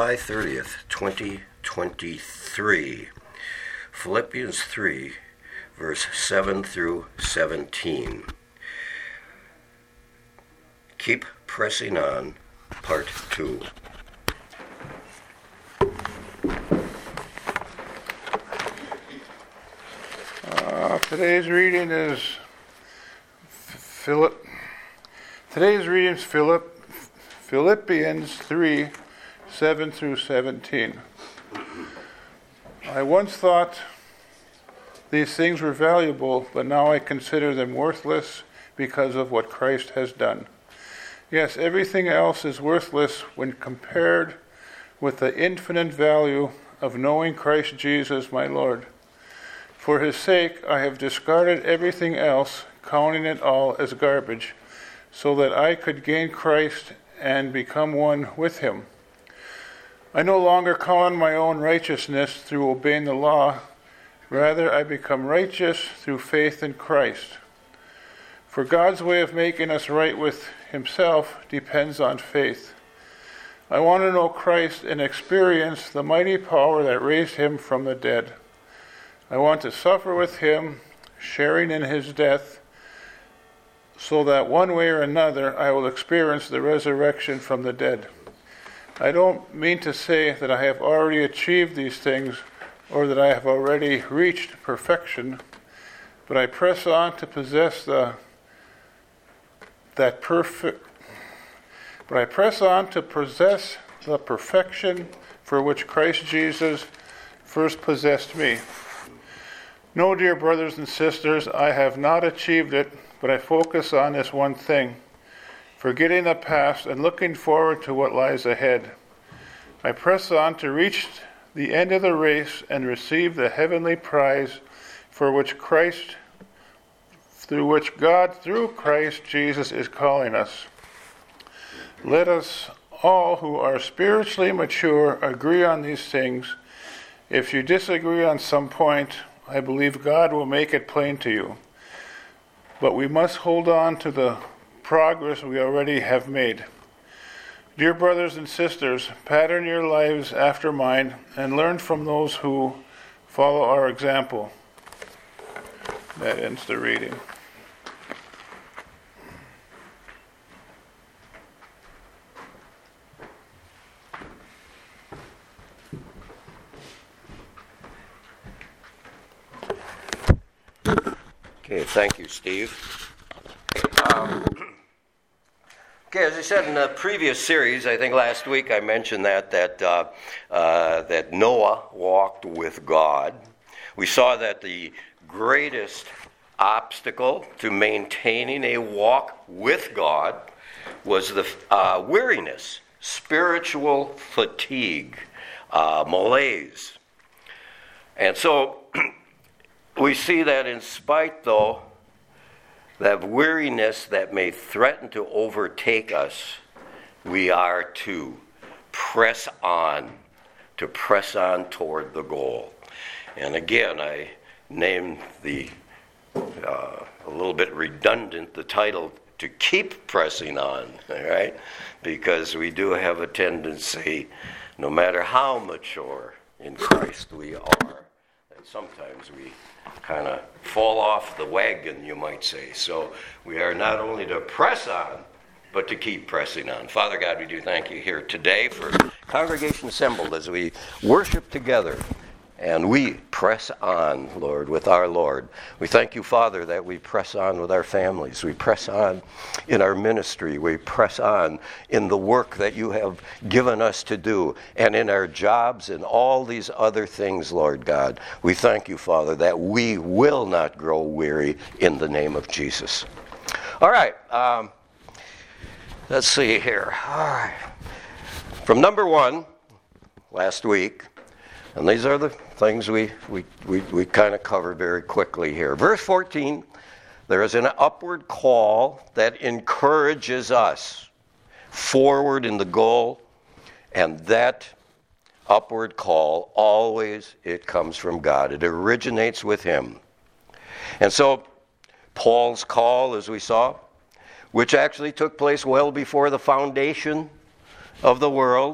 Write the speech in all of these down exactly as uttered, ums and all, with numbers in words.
July thirtieth, twenty twenty-three. Philippians three, verse seven through seventeen. Keep pressing on, part two. Uh, today's reading is Philip. Today's reading is Philip, Philippians three, seven through seventeen. I once thought these things were valuable, but now I consider them worthless because of what Christ has done. Yes, everything else is worthless when compared with the infinite value of knowing Christ Jesus my Lord. For his sake I have discarded everything else, counting it all as garbage, so that I could gain Christ and become one with him. I no longer count on my own righteousness through obeying the law. Rather, I become righteous through faith in Christ. For God's way of making us right with himself depends on faith. I want to know Christ and experience the mighty power that raised him from the dead. I want to suffer with him, sharing in his death, so that one way or another I will experience the resurrection from the dead. I don't mean to say that I have already achieved these things or that I have already reached perfection, but I press on to possess the that perfect but I press on to possess the perfection for which Christ Jesus first possessed me. No, dear brothers and sisters, I have not achieved it, but I focus on this one thing, forgetting the past and looking forward to what lies ahead. I press on to reach the end of the race and receive the heavenly prize for which Christ, through which God, through Christ Jesus, is calling us. Let us all who are spiritually mature agree on these things. If you disagree on some point, I believe God will make it plain to you. But we must hold on to the progress we already have made. Dear brothers and sisters, pattern your lives after mine and learn from those who follow our example. That ends the reading. Okay, thank you, Steve. Um, okay, as I said in the previous series, I think last week I mentioned that that uh, uh, that Noah walked with God. We saw that the greatest obstacle to maintaining a walk with God was the uh, weariness, spiritual fatigue, uh, malaise, and so. We see that in spite, though, that weariness that may threaten to overtake us, we are to press on, to press on toward the goal. And again, I named the, uh, a little bit redundant, the title, to keep pressing on, all right? Because we do have a tendency, no matter how mature in Christ we are, that sometimes we kind of fall off the wagon, you might say. So we are not only to press on, but to keep pressing on. Father God, we do thank you here today for congregation assembled as we worship together. And we press on, Lord, with our Lord. We thank you, Father, that we press on with our families. We press on in our ministry. We press on in the work that you have given us to do and in our jobs and all these other things, Lord God. We thank you, Father, that we will not grow weary in the name of Jesus. All right. Um, let's see here. All right. From number one, last week, and these are the things we, we, we, we kind of covered very quickly here. Verse fourteen, there is an upward call that encourages us forward in the goal, and that upward call, always it comes from God. It originates with him. And so Paul's call, as we saw, which actually took place well before the foundation of the world,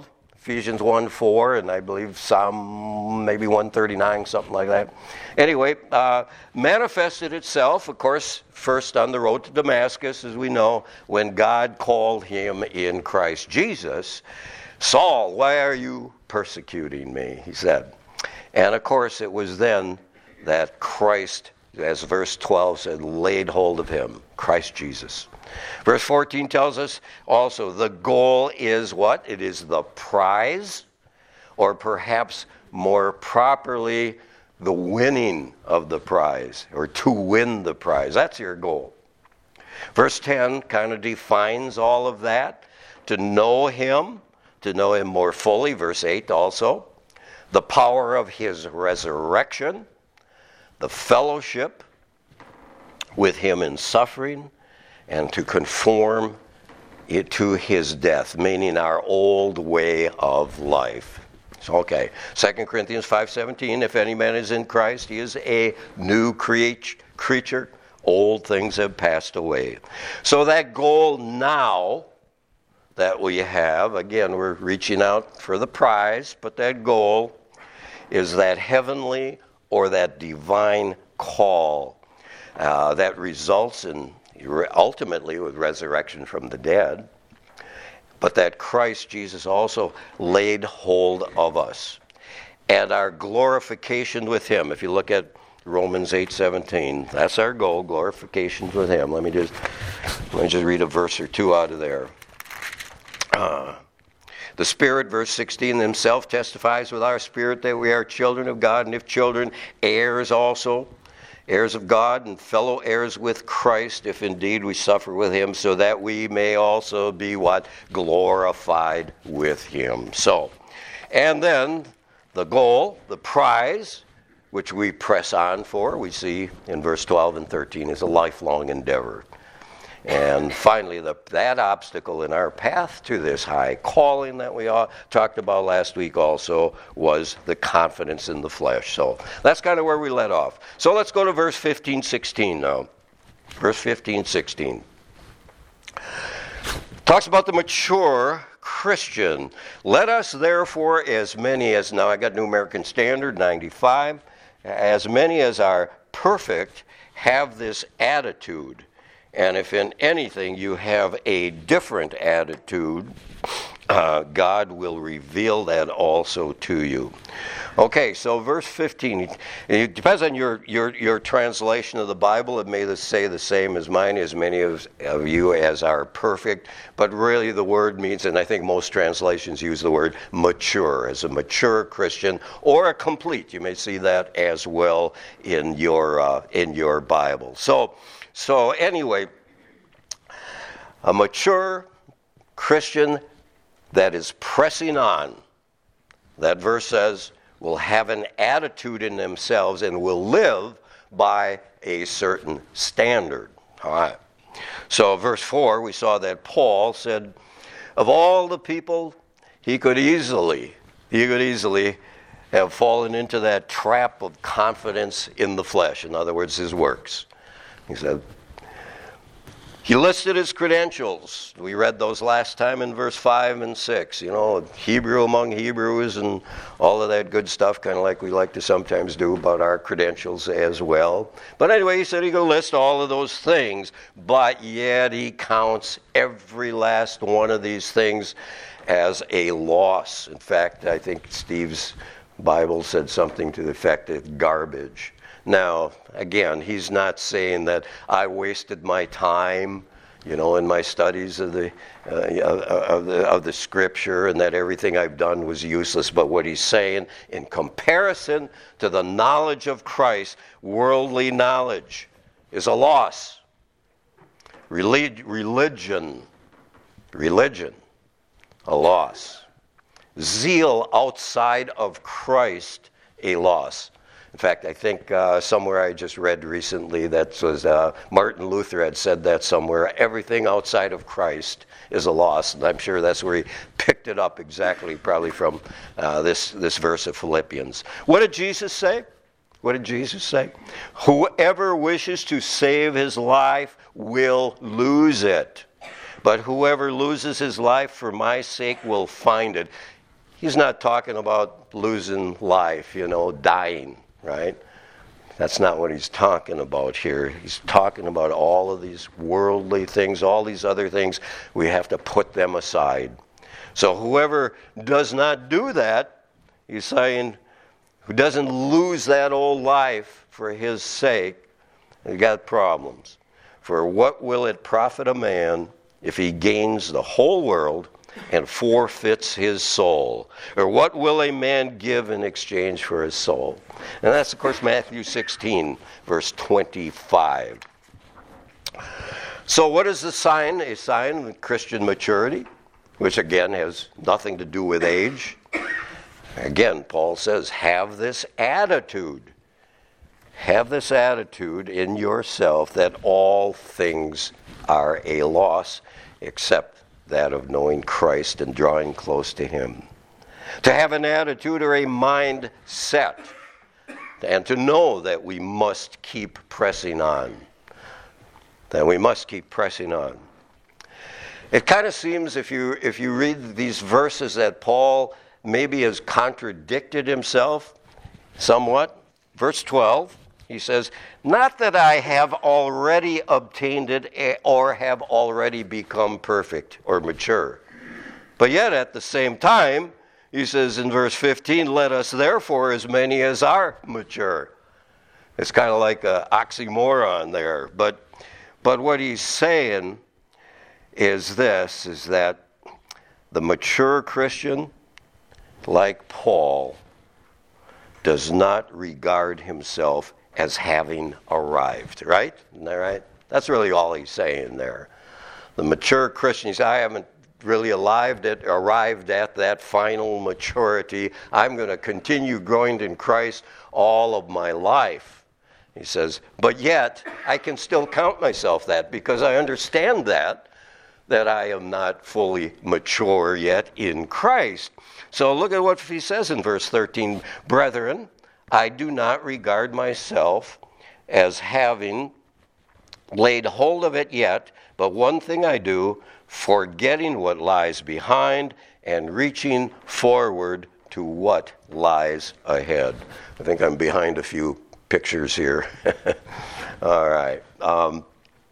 Ephesians one four, and I believe Psalm maybe one thirty-nine, something like that. Anyway, uh, manifested itself, of course, first on the road to Damascus, as we know, when God called him in Christ Jesus. Saul, why are you persecuting me? He said. And of course, it was then that Christ, as verse twelve said, laid hold of him, Christ Jesus. Verse fourteen tells us also the goal is what? It is the prize, or perhaps more properly, the winning of the prize, or to win the prize. That's your goal. Verse ten kind of defines all of that. To know him, to know him more fully. Verse eight also. The power of his resurrection, the fellowship with him in suffering, and to conform it to his death, meaning our old way of life. So, okay, Second Corinthians five seventeen, if any man is in Christ, he is a new create, creature. Old things have passed away. So that goal now that we have, again, we're reaching out for the prize, but that goal is that heavenly or that divine call uh, that results in ultimately with resurrection from the dead, but that Christ Jesus also laid hold of us. And our glorification with him, if you look at Romans eight seventeen, that's our goal, glorification with him. Let me just let me just read a verse or two out of there. Uh, the Spirit, verse sixteen, himself testifies with our spirit that we are children of God, and if children, heirs also, heirs of God and fellow heirs with Christ, if indeed we suffer with him, so that we may also be what? Glorified with him. So, and then the goal, the prize, which we press on for, we see in verse twelve and thirteen, is a lifelong endeavor. And finally, the, that obstacle in our path to this high calling that we all talked about last week also was the confidence in the flesh. So that's kind of where we let off. So let's go to verse fifteen, sixteen now. Verse fifteen, sixteen. Talks about the mature Christian. Let us therefore, as many as, now I got New American Standard, ninety-five, as many as are perfect, have this attitude. And if in anything you have a different attitude, uh, God will reveal that also to you. Okay, so verse fifteen, it depends on your, your, your translation of the Bible. It may say the same as mine, as many of, of you as are perfect. But really the word means, and I think most translations use the word mature, as a mature Christian, or a complete. You may see that as well in your, uh, in your Bible. So, So anyway, a mature Christian that is pressing on, that verse says, will have an attitude in themselves and will live by a certain standard. All right. So verse four, we saw that Paul said, of all the people, he could easily, he could easily have fallen into that trap of confidence in the flesh. In other words, his works. He said, he listed his credentials. We read those last time in verse five and six. You know, Hebrew among Hebrews and all of that good stuff, kind of like we like to sometimes do about our credentials as well. But anyway, he said he could list all of those things, but yet he counts every last one of these things as a loss. In fact, I think Steve's Bible said something to the effect of garbage. Now, again, he's not saying that I wasted my time, you know, in my studies of the, uh, of the of the Scripture, and that everything I've done was useless. But what he's saying, in comparison to the knowledge of Christ, worldly knowledge is a loss. Relig- religion, religion, a loss. Zeal outside of Christ, a loss. In fact, I think uh, somewhere I just read recently that was uh, Martin Luther had said that somewhere. Everything outside of Christ is a loss, and I'm sure that's where he picked it up exactly, probably from uh, this this verse of Philippians. What did Jesus say? What did Jesus say? Whoever wishes to save his life will lose it, but whoever loses his life for my sake will find it. he's not talking about losing life, you know, dying, right? That's not what he's talking about here. He's talking about all of these worldly things, all these other things. We have to put them aside. So whoever does not do that, he's saying, who doesn't lose that old life for his sake, he got problems. For what will it profit a man if he gains the whole world and forfeits his soul? Or what will a man give in exchange for his soul? And that's, of course, Matthew sixteen, verse twenty-five. So what is the sign? A sign of Christian maturity, which again has nothing to do with age. Again, Paul says, have this attitude. Have this attitude in yourself that all things are a loss except that of knowing Christ and drawing close to him. To have an attitude or a mind set, and to know that we must keep pressing on. That we must keep pressing on. It kind of seems, if you if you read these verses, that Paul maybe has contradicted himself somewhat. Verse twelve, he says, not that I have already obtained it or have already become perfect or mature. But yet at the same time, he says in verse fifteen, let us therefore, as many as are mature. It's kind of like an oxymoron there. But, but what he's saying is this, is that the mature Christian, like Paul, does not regard himself as having arrived, right? Isn't that right? That's really all he's saying there. The mature Christian, he says, I haven't really arrived at, arrived at that final maturity. I'm going to continue growing in Christ all of my life. He says, but yet I can still count myself that because I understand that, that I am not fully mature yet in Christ. So look at what he says in verse thirteen. Brethren, I do not regard myself as having laid hold of it yet, but one thing I do, forgetting what lies behind and reaching forward to what lies ahead. I think I'm behind a few pictures here. All right. Um,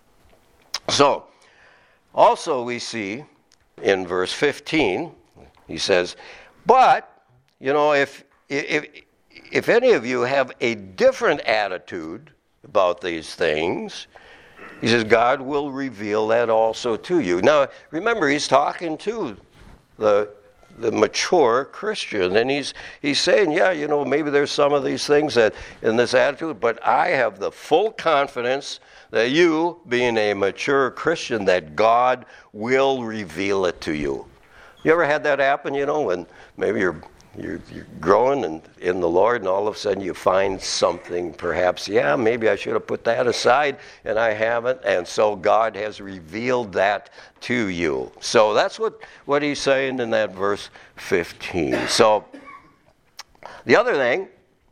so, also we see in verse fifteen, he says, but, you know, if if if any of you have a different attitude about these things, he says, God will reveal that also to you. Now, remember, he's talking to the the mature Christian, and he's he's saying, yeah, you know, maybe there's some of these things that in this attitude, but I have the full confidence that you, being a mature Christian, that God will reveal it to you. You ever had that happen, you know, when maybe you're You're, you're growing in, in the Lord, and all of a sudden you find something, perhaps, yeah, maybe I should have put that aside, and I haven't, and so God has revealed that to you. So that's what, what he's saying in that verse fifteen. So the other thing,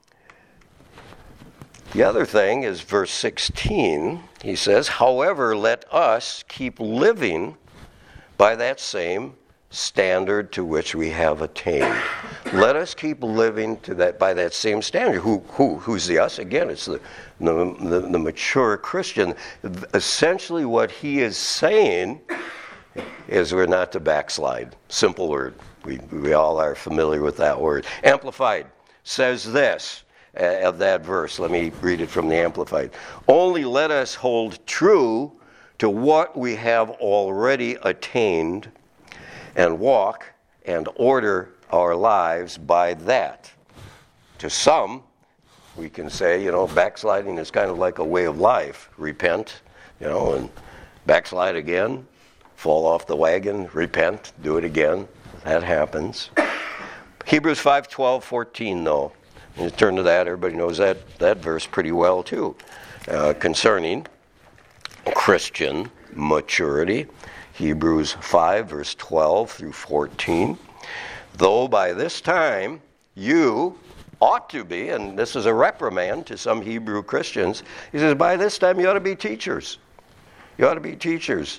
the other thing is verse sixteen. He says, however, let us keep living by that same standard to which we have attained. Let us keep living to that by that same standard. Who, who, who's the us? Again, it's the, the, the, the mature Christian. Essentially what he is saying is we're not to backslide. Simple word. We, we all are familiar with that word. Amplified says this uh, of that verse. Let me read it from the Amplified. Only let us hold true to what we have already attained and walk and order our lives by that. To some, we can say, you know, backsliding is kind of like a way of life. Repent, you know, and backslide again, fall off the wagon, repent, do it again. That happens. Hebrews five, twelve, fourteen, though. You turn to that, everybody knows that, that verse pretty well, too, uh, concerning Christian maturity. Hebrews five, verse twelve through fourteen. Though by this time you ought to be, and this is a reprimand to some Hebrew Christians, he says, by this time you ought to be teachers. You ought to be teachers.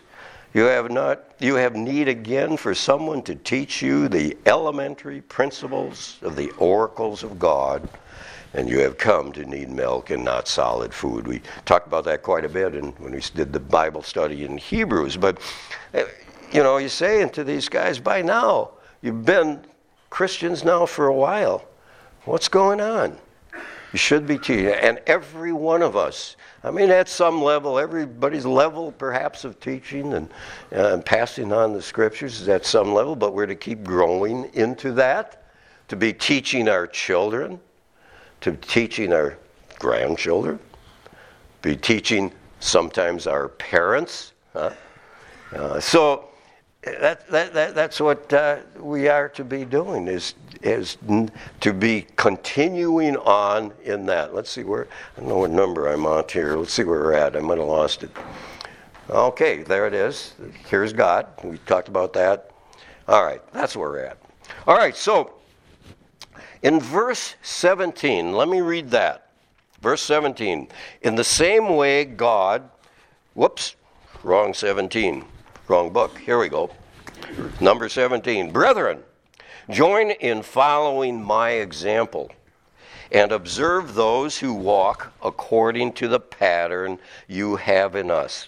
You have not. You have need again for someone to teach you the elementary principles of the oracles of God, and you have come to need milk and not solid food. We talked about that quite a bit in, when we did the Bible study in Hebrews. But, you know, you're saying to these guys, by now, you've been Christians now for a while. What's going on? You should be teaching. And every one of us, I mean, at some level, everybody's level perhaps of teaching and, uh, and passing on the scriptures is at some level, but we're to keep growing into that, to be teaching our children, to teaching our grandchildren, be teaching sometimes our parents. Huh? Uh, so that, that, that, that's what uh, we are to be doing, is is to be continuing on in that. Let's see where, I don't know what number I'm on here. Let's see where we're at. I might have lost it. Okay, there it is. Here's God. We talked about that. All right, that's where we're at. All right, so in verse seventeen, let me read that. Verse seventeen. In the same way God, whoops, wrong seventeen, wrong book. Here we go. Number seventeen. Brethren, join in following my example and observe those who walk according to the pattern you have in us.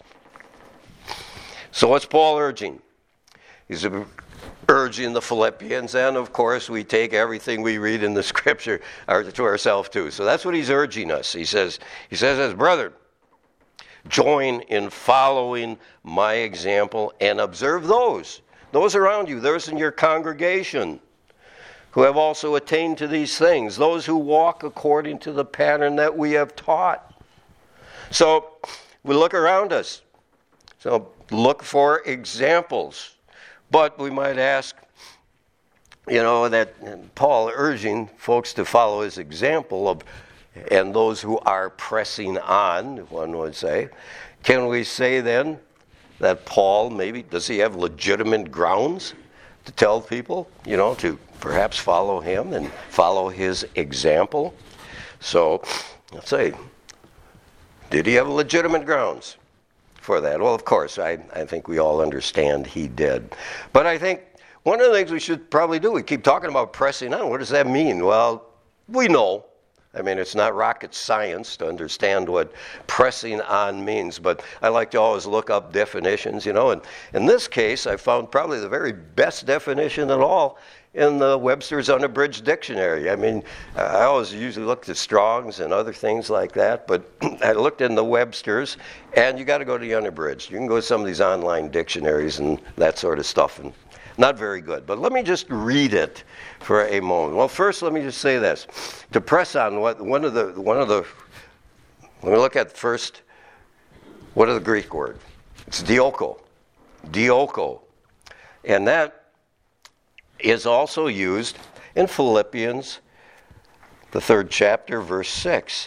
So what's Paul urging? He's urging the Philippians, and of course we take everything we read in the scripture to ourselves too. So that's what he's urging us. He says, he says as brethren, join in following my example and observe those, those around you, those in your congregation, who have also attained to these things, those who walk according to the pattern that we have taught. So we look around us. So look for examples. But we might ask, you know, that Paul urging folks to follow his example of, and those who are pressing on, one would say, can we say then that Paul maybe, does he have legitimate grounds to tell people, you know, to perhaps follow him and follow his example? So, let's say, did he have legitimate grounds for that? Well, of course, I, I think we all understand he did. But I think one of the things we should probably do, we keep talking about pressing on. What does that mean? Well, we know. I mean, it's not rocket science to understand what pressing on means, but I like to always look up definitions, you know, and in this case, I found probably the very best definition at all in the Webster's Unabridged Dictionary. I mean, I always usually look at Strong's and other things like that, but I looked in the Webster's, and you got to go to the Unabridged. You can go to some of these online dictionaries and that sort of stuff, and not very good. But let me just read it for a moment. Well, first, let me just say this: to press on, what one of the one of the let me look at first. What is the Greek word? It's dioko, dioko, and that is also used in Philippians, the third chapter, verse six.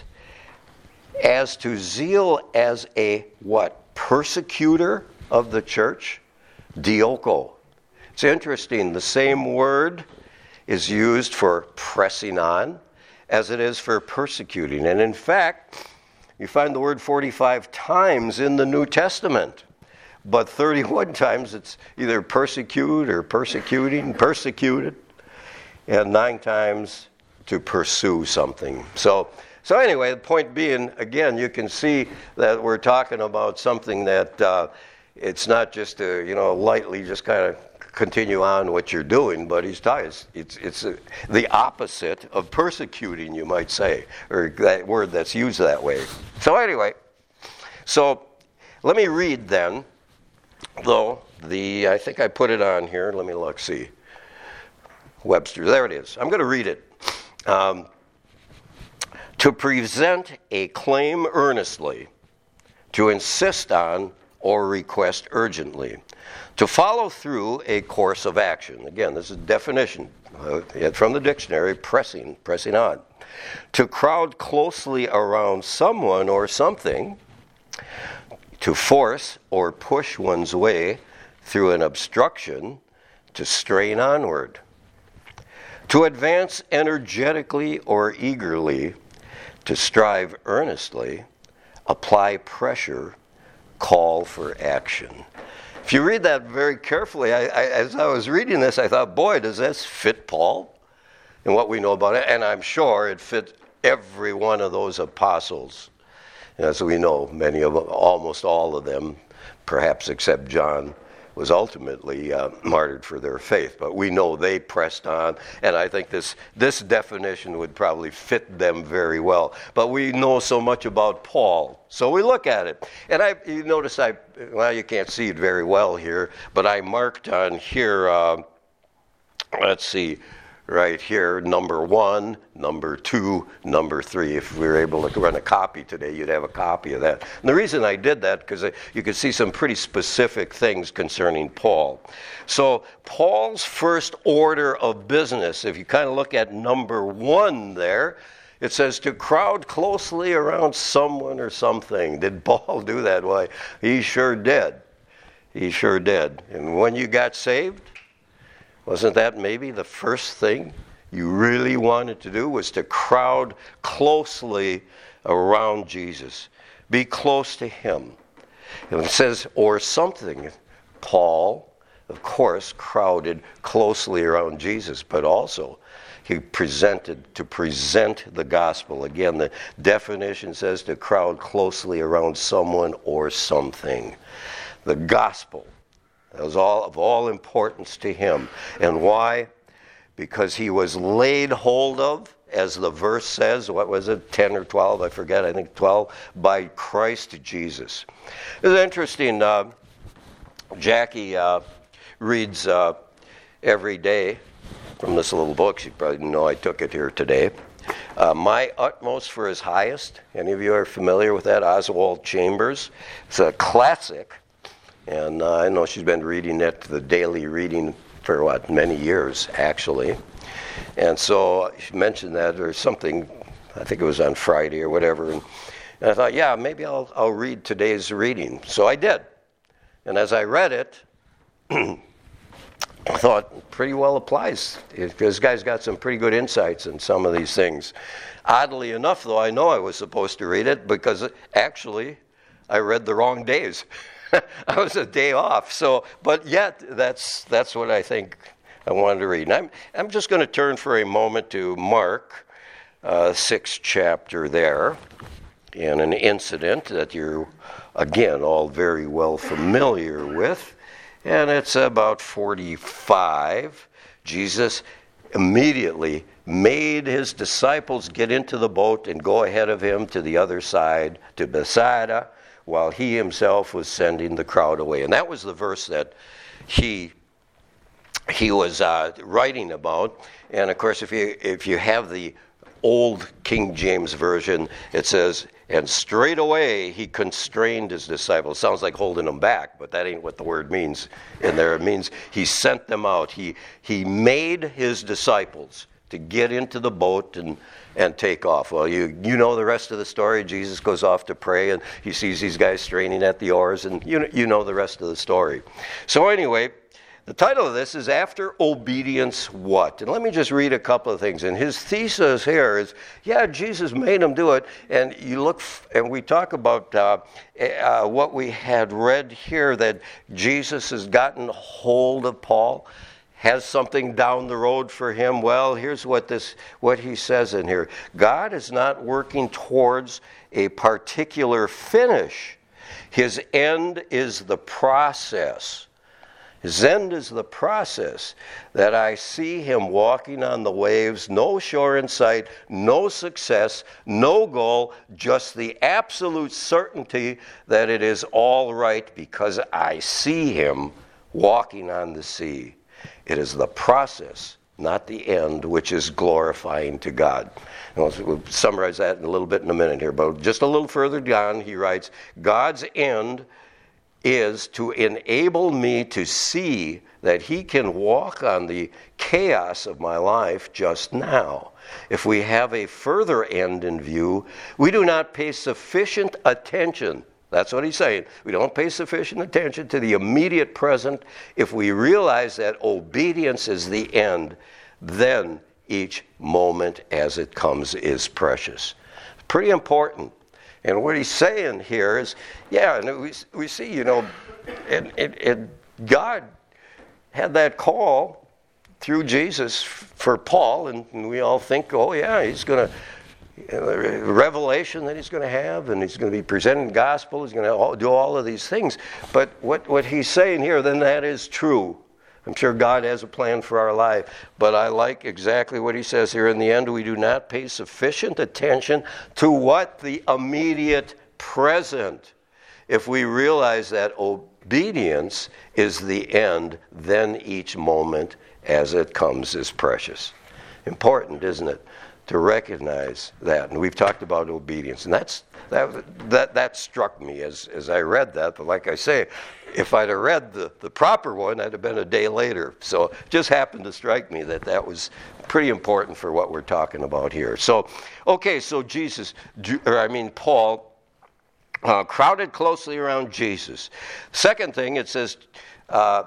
As to zeal as a what? Persecutor of the church, dioko. It's interesting, the same word is used for pressing on as it is for persecuting. And in fact, you find the word forty-five times in the New Testament, but thirty-one times it's either persecute or persecuting, persecuted, and nine times to pursue something. So, so anyway, the point being, again, you can see that we're talking about something that uh, it's not just a, you know, lightly just kind of continue on what you're doing, but he's talking, it's, it's, it's a, the opposite of persecuting, you might say, or that word that's used that way. So anyway, so let me read then, though, the, I think I put it on here, let me look, see, Webster, there it is. I'm going to read it. Um, to present a claim earnestly, to insist on or request urgently, to follow through a course of action. Again, this is definition uh, from the dictionary, pressing, pressing on. To crowd closely around someone or something, to force or push one's way through an obstruction, to strain onward. To advance energetically or eagerly, to strive earnestly, apply pressure, call for action. If you read that very carefully, I, I, as I was reading this, I thought, boy, does this fit Paul and what we know about it? And I'm sure it fit every one of those apostles. As we know, many of them, almost all of them, perhaps except John, was ultimately uh, martyred for their faith. But we know they pressed on, and I think this this definition would probably fit them very well. But we know so much about Paul, so we look at it. And I, you notice I, well, you can't see it very well here, but I marked on here, uh, let's see, right here, number one, number two, number three. If we were able to run a copy today, you'd have a copy of that. And the reason I did that, because you could see some pretty specific things concerning Paul. So Paul's first order of business, if you kind of look at number one there, it says to crowd closely around someone or something. Did Paul do that? Why, he sure did. He sure did. And when you got saved, wasn't that maybe the first thing you really wanted to do, was to crowd closely around Jesus? Be close to him. And it says, or something. Paul, of course, crowded closely around Jesus, but also he presented, to present the gospel. Again, the definition says to crowd closely around someone or something. The gospel. That was all of all importance to him. And why? Because he was laid hold of, as the verse says, what was it, ten or twelve, I forget, I think twelve, by Christ Jesus. It's interesting, uh, Jackie uh, reads uh, every day from this little book. She probably didn't know I took it here today. Uh, My Utmost for His Highest. Any of you are familiar with that? Oswald Chambers. It's a classic. And uh, I know she's been reading it, the daily reading, for what, many years, actually. And so she mentioned that or something, I think it was on Friday or whatever. And, and I thought, yeah, maybe I'll, I'll read today's reading. So I did. And as I read it, I thought pretty well applies. This guy's got some pretty good insights in some of these things. Oddly enough, though, I know I was supposed to read it because actually I read the wrong days. I was a day off, so but yet that's that's what I think I wanted to read. And I'm I'm just going to turn for a moment to Mark, uh, sixth chapter there, and an incident that you're again all very well familiar with, and it's about forty-five. Jesus immediately made his disciples get into the boat and go ahead of him to the other side, to Bethsaida, while he himself was sending the crowd away. And that was the verse that he he was uh, writing about. And of course, if you if you have the old King James Version, it says, and straight away he constrained his disciples. Sounds like holding them back, but that ain't what the word means in there. It means he sent them out. He he made his disciples to get into the boat and and take off. Well, you you know the rest of the story. Jesus goes off to pray, and he sees these guys straining at the oars, and you you know the rest of the story. So anyway, the title of this is After Obedience What? And let me just read a couple of things. And his thesis here is, yeah, Jesus made him do it. And you look, and we talk about uh, uh, what we had read here, that Jesus has gotten hold of Paul, has something down the road for him. Well, here's what this what he says in here. God is not working towards a particular finish. His end is the process. His end is the process, that I see him walking on the waves, no shore in sight, no success, no goal, just the absolute certainty that it is all right because I see him walking on the sea. It is the process, not the end, which is glorifying to God. And we'll summarize that in a little bit in a minute here, but just a little further down, he writes, God's end is to enable me to see that he can walk on the chaos of my life just now. If we have a further end in view, we do not pay sufficient attention. That's what he's saying. We don't pay sufficient attention to the immediate present. If we realize that obedience is the end, then each moment as it comes is precious. Pretty important. And what he's saying here is, yeah, and we, we see, you know, and, and, and God had that call through Jesus for Paul, and we all think, oh yeah, he's going to, revelation that he's going to have, and he's going to be presenting the gospel, he's going to do all of these things. But what, what he's saying here, then that is true. I'm sure God has a plan for our life, but I like exactly what he says here. In the end, we do not pay sufficient attention to what the immediate present. If we realize that obedience is the end, then each moment as it comes is precious. Important, isn't it, to recognize that? And we've talked about obedience, and that's that that that struck me as as I read that. But like I say, if I'd have read the, the proper one, I'd have been a day later. So it just happened to strike me that that was pretty important for what we're talking about here. So, okay, so Jesus, or I mean Paul, uh, crowded closely around Jesus. Second thing, it says, uh,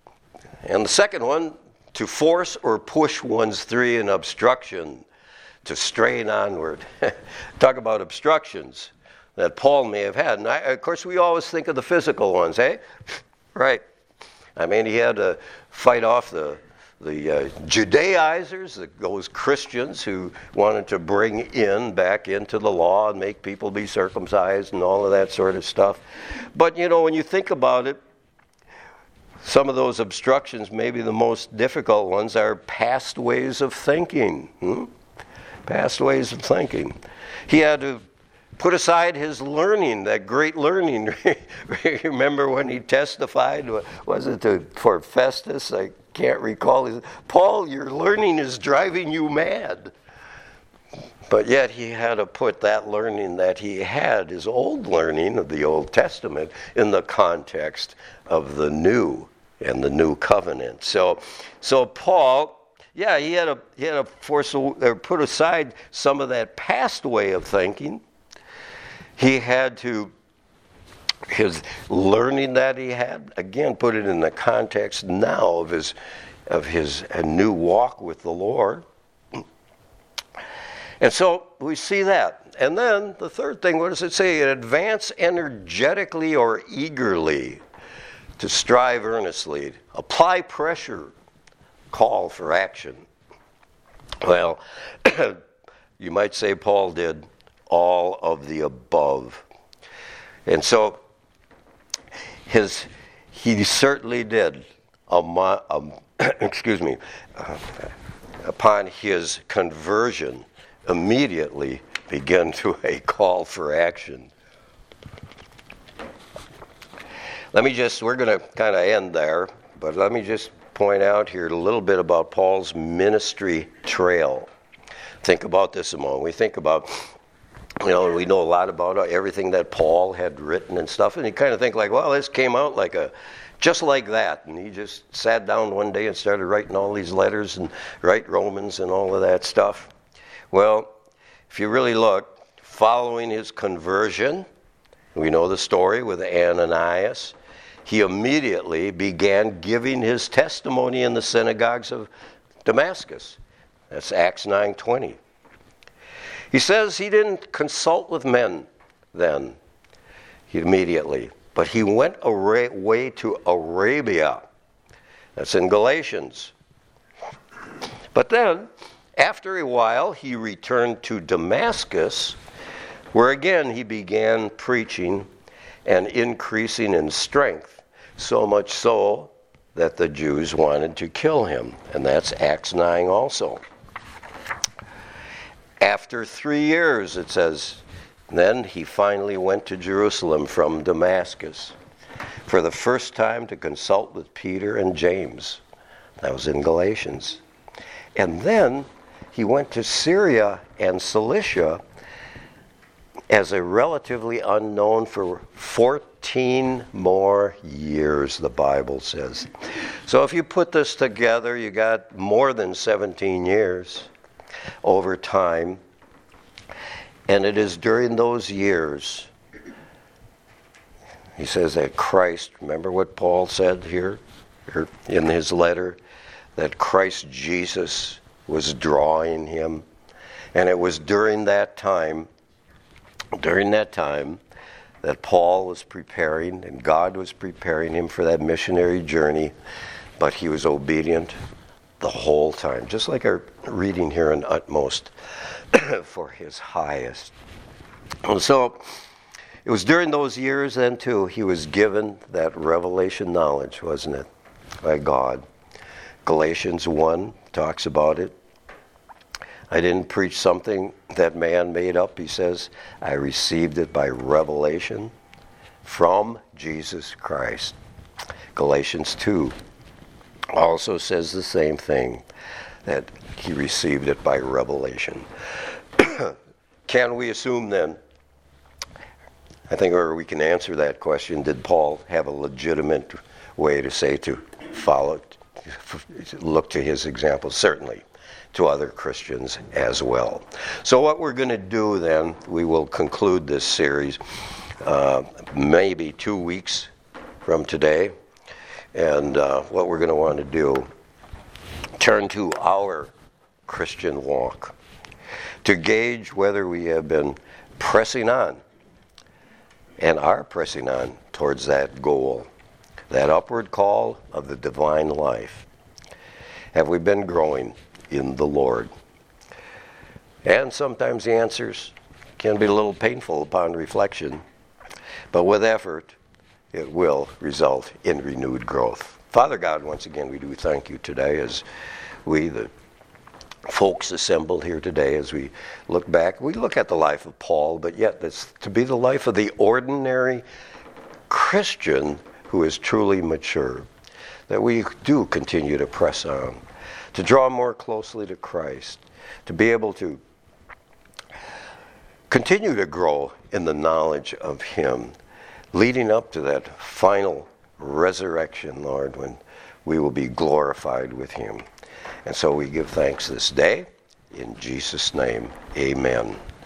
and the second one, to force or push one's through an obstruction, to strain onward. Talk about obstructions that Paul may have had. And I, of course, we always think of the physical ones, eh? Right. I mean, he had to fight off the the uh, Judaizers, those Christians who wanted to bring in back into the law and make people be circumcised and all of that sort of stuff. But, you know, when you think about it, some of those obstructions, maybe the most difficult ones, are past ways of thinking. Hmm? Past ways of thinking. He had to put aside his learning, that great learning. Remember when he testified, was it to, for Festus? I can't recall. He said, Paul, your learning is driving you mad. But yet he had to put that learning that he had, his old learning of the Old Testament, in the context of the new and the new covenant. So, so Paul, yeah, he had to he had to force or put aside some of that past way of thinking. He had to, his learning that he had, again, put it in the context now of his of his a new walk with the Lord. And so we see that. And then the third thing, what does it say? Advance energetically or eagerly, to strive earnestly, apply pressure, call for action. Well, you might say Paul did all of the above. And so his he certainly did, um, um, excuse me, uh, upon his conversion, immediately began to a call for action. Let me just, we're going to kind of end there, but let me just point out here a little bit about Paul's ministry trail. Think about this a moment. We think about, you know, we know a lot about everything that Paul had written and stuff, and you kind of think like, well, this came out like a, just like that, and he just sat down one day and started writing all these letters and write Romans and all of that stuff. Well, if you really look, following his conversion, we know the story with Ananias, he immediately began giving his testimony in the synagogues of Damascus. That's Acts nine twenty. He says he didn't consult with men then, immediately, but he went away to Arabia. That's in Galatians. But then, after a while, he returned to Damascus, where again he began preaching and increasing in strength, so much so that the Jews wanted to kill him. And that's Acts nine also. After three years, it says, then he finally went to Jerusalem from Damascus for the first time to consult with Peter and James. That was in Galatians. And then he went to Syria and Cilicia as a relatively unknown for fourteen more years, the Bible says. So if you put this together, you got more than seventeen years over time. And it is during those years, he says that Christ, remember what Paul said here, here in his letter, that Christ Jesus was drawing him. And it was during that time during that time that Paul was preparing and God was preparing him for that missionary journey, but he was obedient the whole time, just like our reading here in Utmost, for his highest. And so it was during those years then too he was given that revelation knowledge, wasn't it, by God. Galatians one talks about it. I didn't preach something that man made up, he says. I received it by revelation from Jesus Christ. Galatians two also says the same thing, that he received it by revelation. Can we assume then, I think, or we can answer that question, did Paul have a legitimate way to say to follow, look to his example? Certainly. To other Christians as well. So what we're going to do then, we will conclude this series uh, maybe two weeks from today. And uh, what we're going to want to do, turn to our Christian walk to gauge whether we have been pressing on and are pressing on towards that goal, that upward call of the divine life. Have we been growing in the Lord? And sometimes the answers can be a little painful upon reflection, but with effort, it will result in renewed growth. Father God, once again, we do thank you today as we, the folks assembled here today, as we look back. We look at the life of Paul, but yet it's to be the life of the ordinary Christian who is truly mature, that we do continue to press on, to draw more closely to Christ, to be able to continue to grow in the knowledge of Him, leading up to that final resurrection, Lord, when we will be glorified with Him. And so we give thanks this day. In Jesus' name, amen.